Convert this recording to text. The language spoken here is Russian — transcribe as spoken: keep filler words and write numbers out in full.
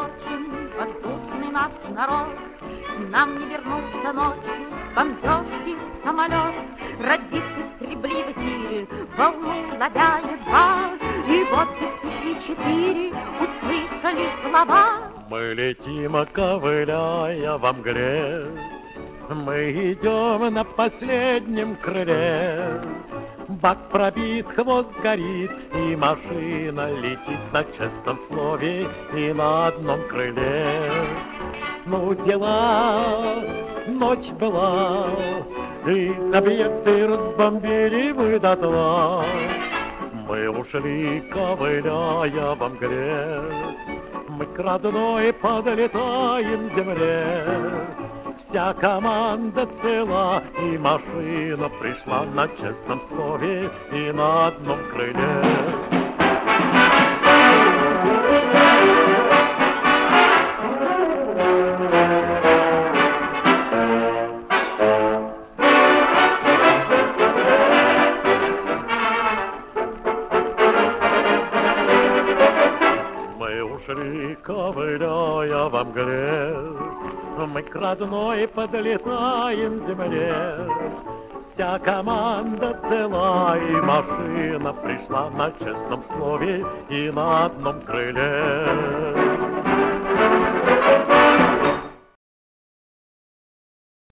одиночен воздушный наш народ. Нам не вернулся ночью с бомбежки самолет. Радисты скребли в эфире, волну ловя едва, и вот без пяти четыре услышали слова. Мы летим, ковыляя во мгле, мы идем на последнем крыле. Бак пробит, хвост горит, и машина летит на честном слове и на одном крыле. Ну, дела, ночь была, и объекты разбомбили вы дотла. Мы ушли, ковыляя во мгле, мы к родной подлетаем земле. Вся команда цела, и машина пришла на честном слове и на одном крыле. Мы ушли, ковыляя во мгле, мы к родной подлетаем земле. Вся команда цела, и машина пришла на честном слове и на одном крыле.